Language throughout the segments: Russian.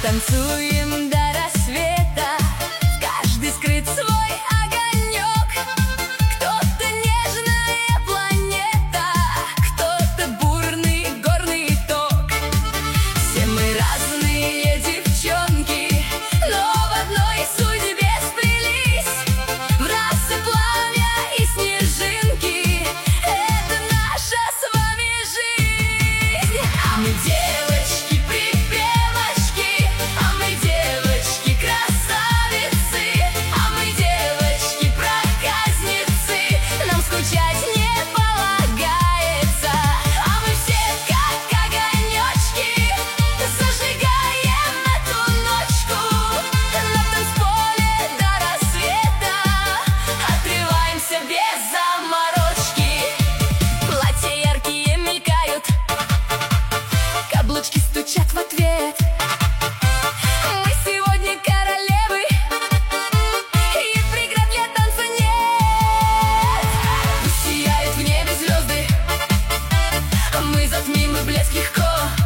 Танцуем до рассвета, каждый скрыт свой огонек. Кто-то нежная планета, кто-то бурный горный ток. Все мы разные девчонки, но в одной судьбе сплелись. В расы пламя и снежинки — это наша с вами жизнь. А мы девочки припевочки, а мы девочки красавицы, а мы девочки проказницы. Нам скучать не полагается, а мы все как огонечки зажигаем эту ночку. На танцполе до рассвета отрываемся без заморочки. Платья яркие мелькают, каблучки стучат в ответ. Мы сегодня королевы, и преград для танца нет. Пусть сияют в небе звезды, мы затмим их блеск легко.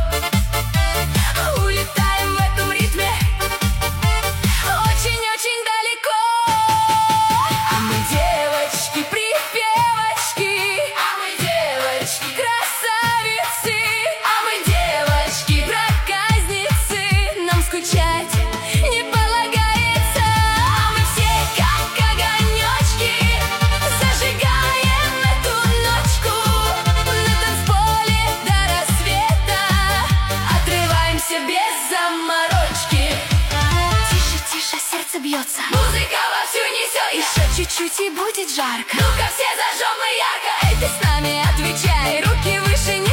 Улетаем в этом ритме очень-очень далеко. А мы девочки припевочки, а мы девочки красавицы, а мы девочки проказницы. Нам скучать не полагается, а мы все как огонечки зажигаем эту ночку. На танцполе до рассвета отрываемся без заморочки. Тише, тише, сердце бьется, музыка вовсю несет. Еще чуть-чуть и будет жарко. Ну-ка все зажжем мы ярко. Эй, ты с нами отвечай, руки выше не